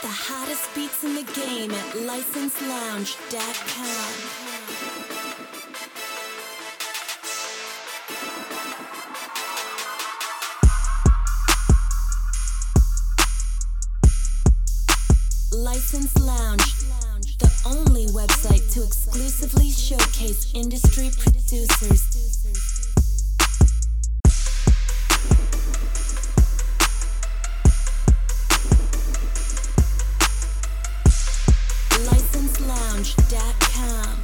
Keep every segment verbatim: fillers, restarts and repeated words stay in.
the hottest beats in the game at license lounge dot com. License Lounge, the only website to exclusively showcase industry producers. license lounge dot com.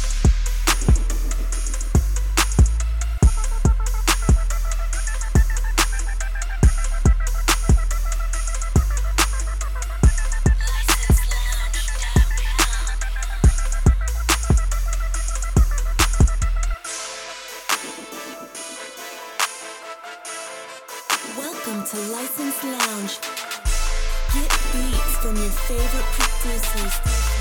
Welcome to License Lounge. Get beats from your favorite producers.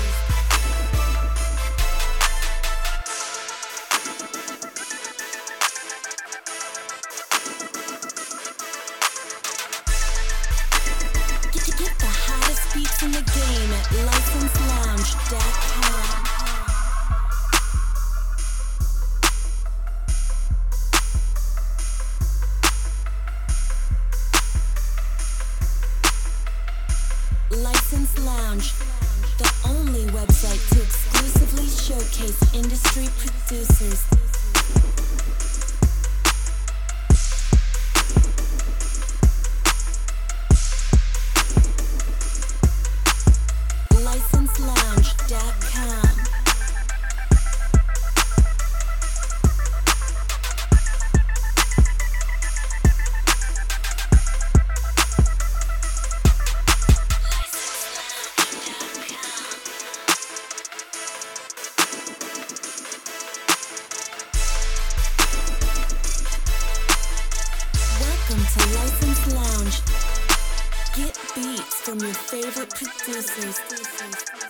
Get, get the hottest beats in the game at license lounge dot com. License Lounge, the only website to exclusively showcase industry producers. license lounge dot com. Welcome to License Lounge. Get beats from your favorite producers.